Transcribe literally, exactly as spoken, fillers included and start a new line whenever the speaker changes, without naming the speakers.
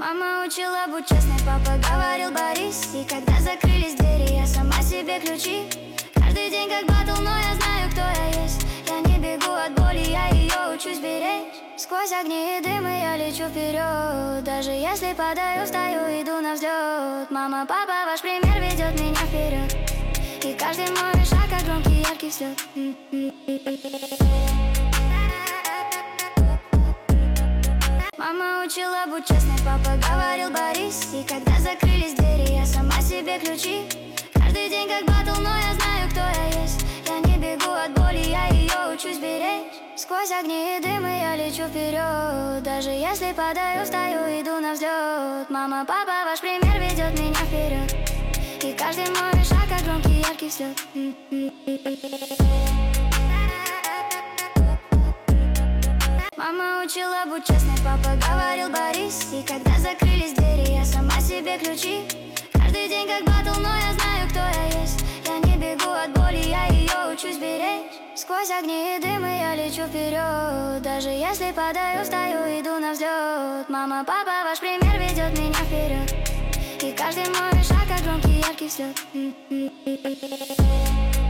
Мама учила, будь честной, папа говорил, борись. И когда закрылись двери, я сама себе ключи. Каждый день как батл, но я знаю, кто я есть. Я не бегу от боли, я ее учусь беречь. Сквозь огни и дымы я лечу вперед. Даже если падаю, встаю, иду на взлет. Мама, папа, ваш пример ведет меня вперед. И каждый мой шаг, как громкий яркий взлет. Мама учила, будь честной, папа говорил, борись. И когда закрылись двери, я сама себе ключи. Каждый день как батл, но я знаю, кто я есть. Я не бегу от боли, я ее учусь беречь. Сквозь огни и дымы я лечу вперед. Даже если падаю, встаю, иду на взлет. Мама, папа, ваш пример ведет меня вперед. И каждый мой шаг, как громкий яркий взлет. Мама учила, будь честной, папа говорил, борись. И когда закрылись двери, я сама себе ключи. Каждый день как батл, но я знаю, кто я есть. Я не бегу от боли, я ее учусь беречь. Сквозь огни и дымы я лечу вперед. Даже если падаю, встаю, иду на взлет. Мама, папа, ваш пример ведет меня вперед. И каждый мой шаг, как громкий яркий взлет.